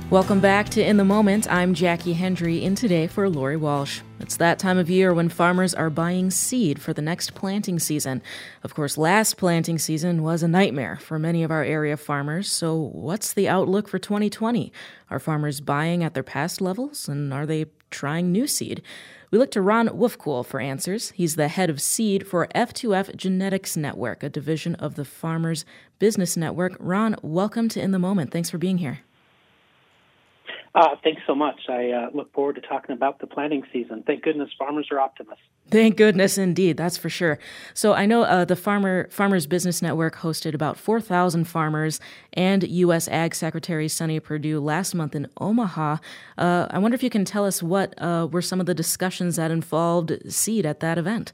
Welcome back to In the Moment. I'm Jackie Hendry, in today for Lori Walsh. It's that time of year when farmers are buying seed for the next planting season. Of course, last planting season was a nightmare for many of our area farmers. So what's the outlook for 2020? Are farmers buying at their past levels, and are they trying new seed? We look to Ron Wolfkuhl for answers. He's the head of seed for F2F Genetics Network, a division of the Farmers Business Network. Ron, welcome to In the Moment. Thanks for being here. Thanks so much. I look forward to talking about the planting season. Thank goodness farmers are optimists. Thank goodness, indeed. That's for sure. So I know the Farmers Business Network hosted about 4,000 farmers and U.S. Ag Secretary Sonny Perdue last month in Omaha. I wonder if you can tell us what were some of the discussions that involved seed at that event.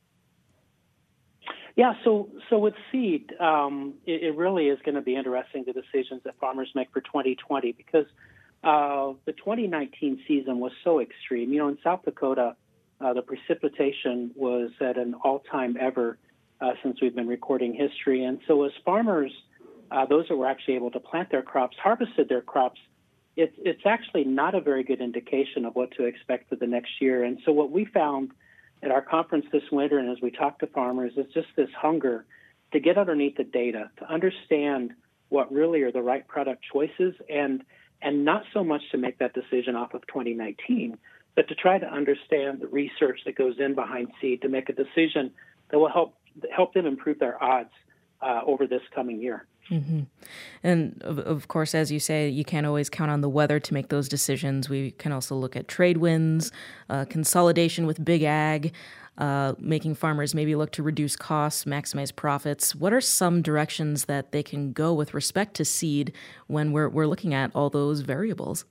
Yeah, so with seed, it really is going to be interesting, the decisions that farmers make for 2020, because the 2019 season was so extreme. You know, in South Dakota, the precipitation was at an all-time ever since we've been recording history. And so as farmers, those that were actually able to plant their crops, harvested their crops, it's actually not a very good indication of what to expect for the next year. And so what we found at our conference this winter, and as we talk to farmers, is just this hunger to get underneath the data, to understand what really are the right product choices, and not so much to make that decision off of 2019, but to try to understand the research that goes in behind seed to make a decision that will help them improve their odds over this coming year. Mm-hmm. And of course, as you say, you can't always count on the weather to make those decisions. We can also look at trade winds, consolidation with big ag, making farmers maybe look to reduce costs, maximize profits. What are some directions that they can go with respect to seed when we're looking at all those variables?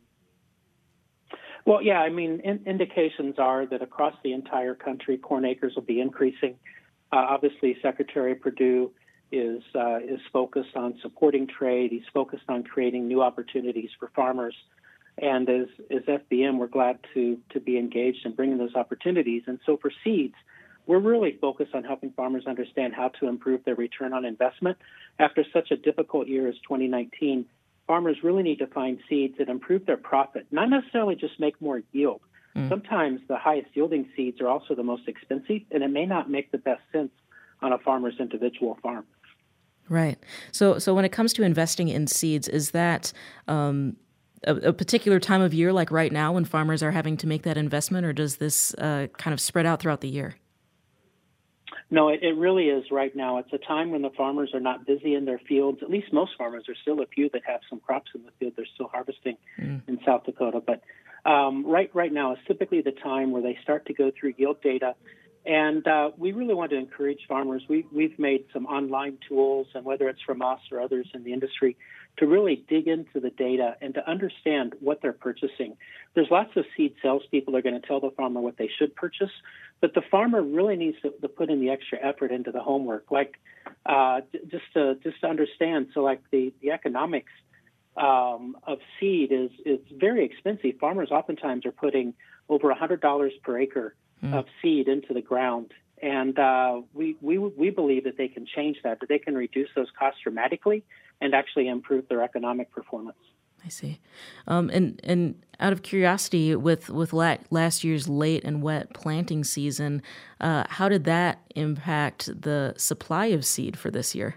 Well, yeah, I mean, indications are that across the entire country, corn acres will be increasing. Obviously, Secretary Perdue is focused on supporting trade. He's focused on creating new opportunities for farmers. And as FBM, we're glad to be engaged in bringing those opportunities. And so for seeds, we're really focused on helping farmers understand how to improve their return on investment. After such a difficult year as 2019, farmers really need to find seeds that improve their profit, not necessarily just make more yield. Sometimes the highest yielding seeds are also the most expensive, and it may not make the best sense on a farmer's individual farm. Right. So when it comes to investing in seeds, is that a particular time of year, like right now, when farmers are having to make that investment, or does this kind of spread out throughout the year? No, it really is right now. It's a time when the farmers are not busy in their fields. At least most farmers. There's still a few that have some crops in the field. They're still harvesting in South Dakota. But right now is typically the time where they start to go through yield data. And we really want to encourage farmers. We've made some online tools, and whether it's from us or others in the industry, to really dig into the data and to understand what they're purchasing. There's lots of seed salespeople that are going to tell the farmer what they should purchase, but the farmer really needs to put in the extra effort into the homework, like just to understand. So, like the economics of seed is very expensive. Farmers oftentimes are putting over $100 per acre of seed into the ground. And we believe that they can change that they can reduce those costs dramatically and actually improve their economic performance. I see. And out of curiosity, with last year's late and wet planting season, how did that impact the supply of seed for this year?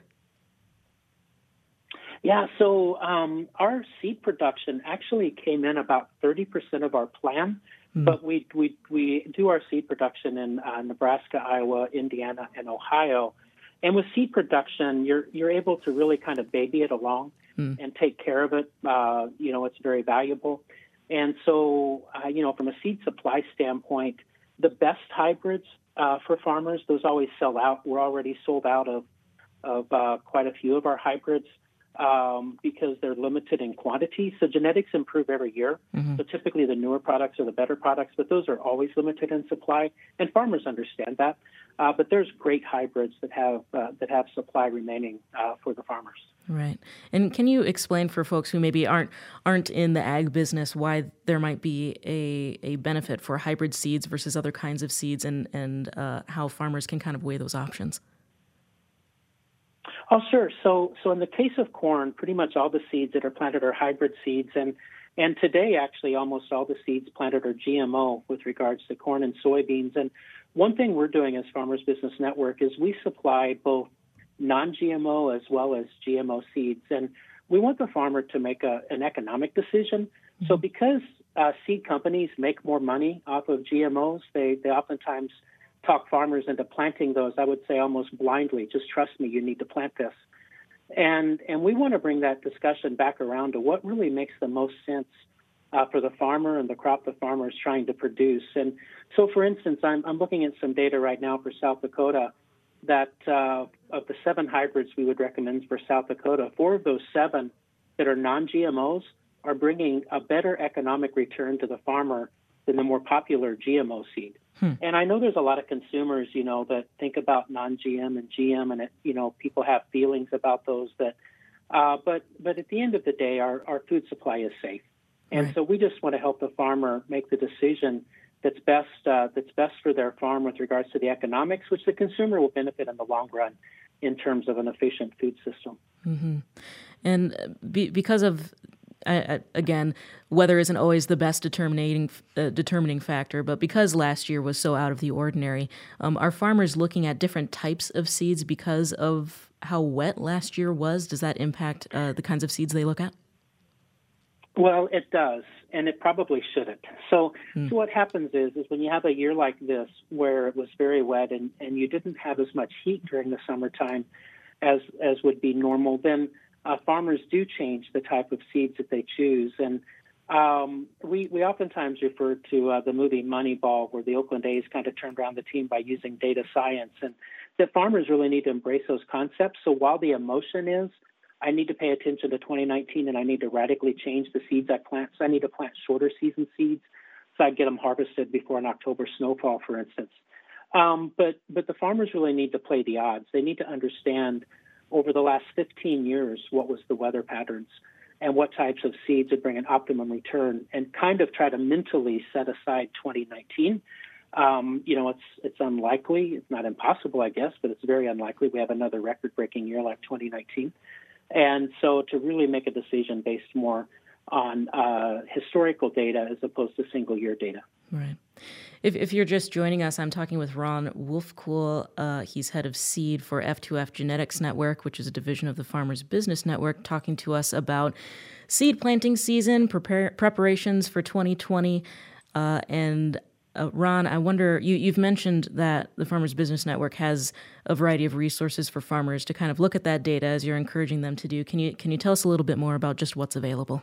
Yeah, so our seed production actually came in about 30% of our plan. But we do our seed production in Nebraska, Iowa, Indiana, and Ohio. And with seed production, you're able to really kind of baby it along and take care of it. It's very valuable. And so, from a seed supply standpoint, the best hybrids for farmers, those always sell out. We're already sold out of quite a few of our hybrids. Because they're limited in quantity. So genetics improve every year. So typically the newer products are the better products, but those are always limited in supply, and farmers understand that. But there's great hybrids that have supply remaining for the farmers. Right. And can you explain for folks who maybe aren't in the ag business why there might be a benefit for hybrid seeds versus other kinds of seeds, and how farmers can kind of weigh those options? Oh, sure. So in the case of corn, pretty much all the seeds that are planted are hybrid seeds, and today actually almost all the seeds planted are GMO with regards to corn and soybeans. And one thing we're doing as Farmers Business Network is we supply both non-GMO as well as GMO seeds, and we want the farmer to make an economic decision. Mm-hmm. So because seed companies make more money off of GMOs, they oftentimes talk farmers into planting those, I would say almost blindly. Just trust me, you need to plant this. And we want to bring that discussion back around to what really makes the most sense for the farmer and the crop the farmer is trying to produce. And so, for instance, I'm looking at some data right now for South Dakota that of the 7 hybrids we would recommend for South Dakota, 4 of those 7 that are non-GMOs are bringing a better economic return to the farmer than the more popular GMO seed. And I know there's a lot of consumers, that think about non-GM and GM, and people have feelings about those. But at the end of the day, our food supply is safe, and so we just want to help the farmer make the decision that's best for their farm with regards to the economics, which the consumer will benefit in the long run in terms of an efficient food system. Mm-hmm. And because of again, weather isn't always the best determining factor, but because last year was so out of the ordinary, are farmers looking at different types of seeds because of how wet last year was? Does that impact the kinds of seeds they look at? Well, it does, and it probably shouldn't. So what happens is when you have a year like this where it was very wet and you didn't have as much heat during the summertime as would be normal, then farmers do change the type of seeds that they choose. And we oftentimes refer to the movie Moneyball, where the Oakland A's kind of turned around the team by using data science, and that farmers really need to embrace those concepts. So while the emotion is, I need to pay attention to 2019 and I need to radically change the seeds I plant. So I need to plant shorter season seeds so I get them harvested before an October snowfall, for instance. But the farmers really need to play the odds. They need to understand over the last 15 years what was the weather patterns and what types of seeds would bring an optimum return, and kind of try to mentally set aside 2019. It's unlikely. It's not impossible, I guess, but it's very unlikely we have another record-breaking year like 2019. And so to really make a decision based more on historical data as opposed to single-year data. Right. If you're just joining us, I'm talking with Ron Wolfkuhl. He's head of seed for F2F Genetics Network, which is a division of the Farmers Business Network, talking to us about seed planting season, preparations for 2020. Ron, I wonder, you've mentioned that the Farmers Business Network has a variety of resources for farmers to kind of look at that data as you're encouraging them to do. Can you tell us a little bit more about just what's available?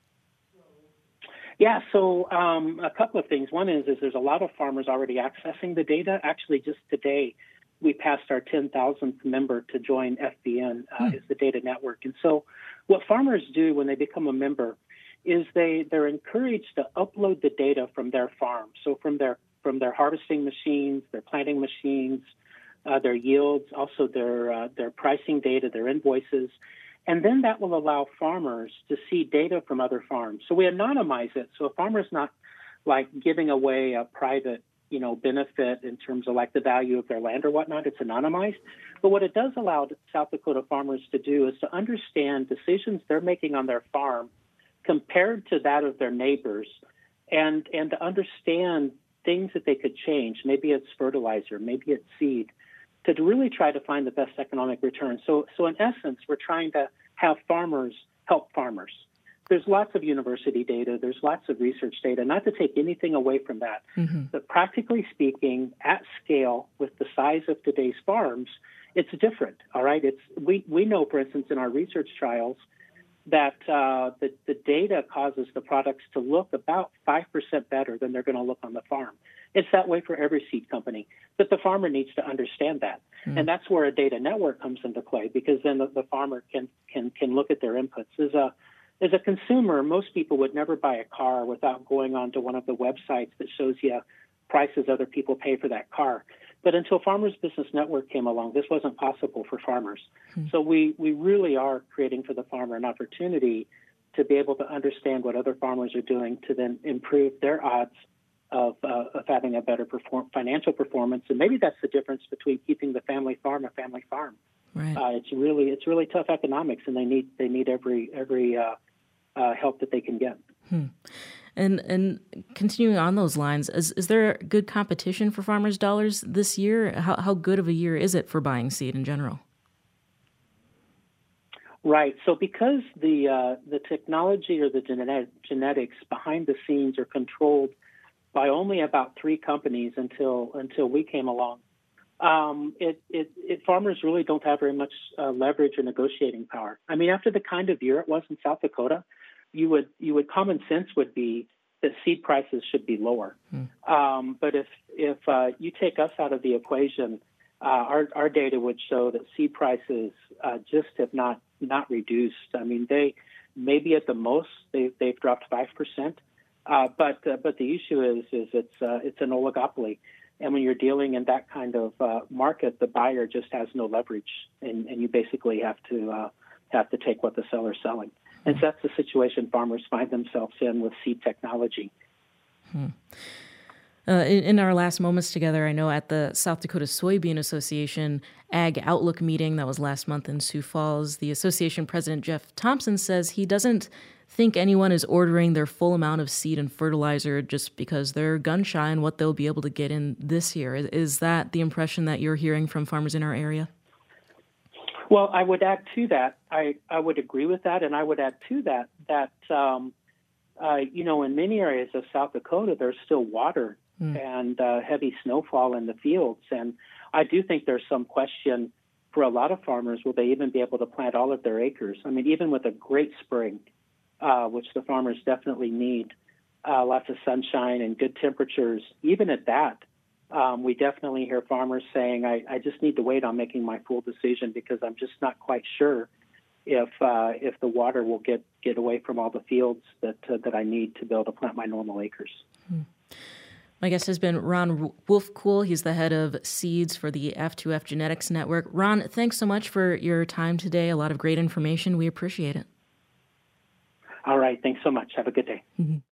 Yeah, so a couple of things. One is there's a lot of farmers already accessing the data. Actually, just today, we passed our 10,000th member to join FBN as the data network. And so what farmers do when they become a member is they're encouraged to upload the data from their farm. So from their harvesting machines, their planting machines, their yields, also their pricing data, their invoices. And then that will allow farmers to see data from other farms. So we anonymize it. So a farmer's not like giving away a private, benefit in terms of like the value of their land or whatnot. It's anonymized. But what it does allow South Dakota farmers to do is to understand decisions they're making on their farm compared to that of their neighbors, and to understand things that they could change. Maybe it's fertilizer, maybe it's seed, to really try to find the best economic return. So in essence, we're trying to have farmers help farmers. There's lots of university data. There's lots of research data, not to take anything away from that. Mm-hmm. But practically speaking, at scale, with the size of today's farms, it's different, all right? We know, for instance, in our research trials, that the data causes the products to look about 5% better than they're going to look on the farm. It's that way for every seed company, but the farmer needs to understand that. Mm. And that's where a data network comes into play, because then the farmer can look at their inputs. As a consumer, most people would never buy a car without going onto one of the websites that shows you prices other people pay for that car. But until Farmers Business Network came along, this wasn't possible for farmers. So we really are creating for the farmer an opportunity to be able to understand what other farmers are doing to then improve their odds of having a better financial performance. And maybe that's the difference between keeping the family farm a family farm. Right. It's really tough economics, and they need every help that they can get. And continuing on those lines, is there good competition for farmers' dollars this year? How good of a year is it for buying seed in general? Right. So because the technology or the genetics behind the scenes are controlled by only about 3 companies until we came along, farmers really don't have very much leverage or negotiating power. I mean, after the kind of year it was in South Dakota, you would common sense would be that seed prices should be lower. But if you take us out of the equation, our data would show that seed prices just have not reduced. I mean, they maybe at the most they've dropped 5%. But the issue is it's an oligopoly, and when you're dealing in that kind of market, the buyer just has no leverage, and you basically have to take what the seller's selling. And so that's the situation farmers find themselves in with seed technology. In our last moments together, I know at the South Dakota Soybean Association Ag Outlook meeting that was last month in Sioux Falls, the association president, Jeff Thompson, says he doesn't think anyone is ordering their full amount of seed and fertilizer just because they're gun shy on what they'll be able to get in this year. Is that the impression that you're hearing from farmers in our area? Well, I would add to that. I would agree with that, and I would add to that in many areas of South Dakota, there's still water and heavy snowfall in the fields, and I do think there's some question for a lot of farmers, will they even be able to plant all of their acres? I mean, even with a great spring, which the farmers definitely need, lots of sunshine and good temperatures, even at that, we definitely hear farmers saying, I just need to wait on making my full decision because I'm just not quite sure if the water will get away from all the fields that I need to be able to plant my normal acres. My guest has been Ron Wolfkuhl. He's the head of seeds for the F2F Genetics Network. Ron, thanks so much for your time today. A lot of great information. We appreciate it. All right. Thanks so much. Have a good day.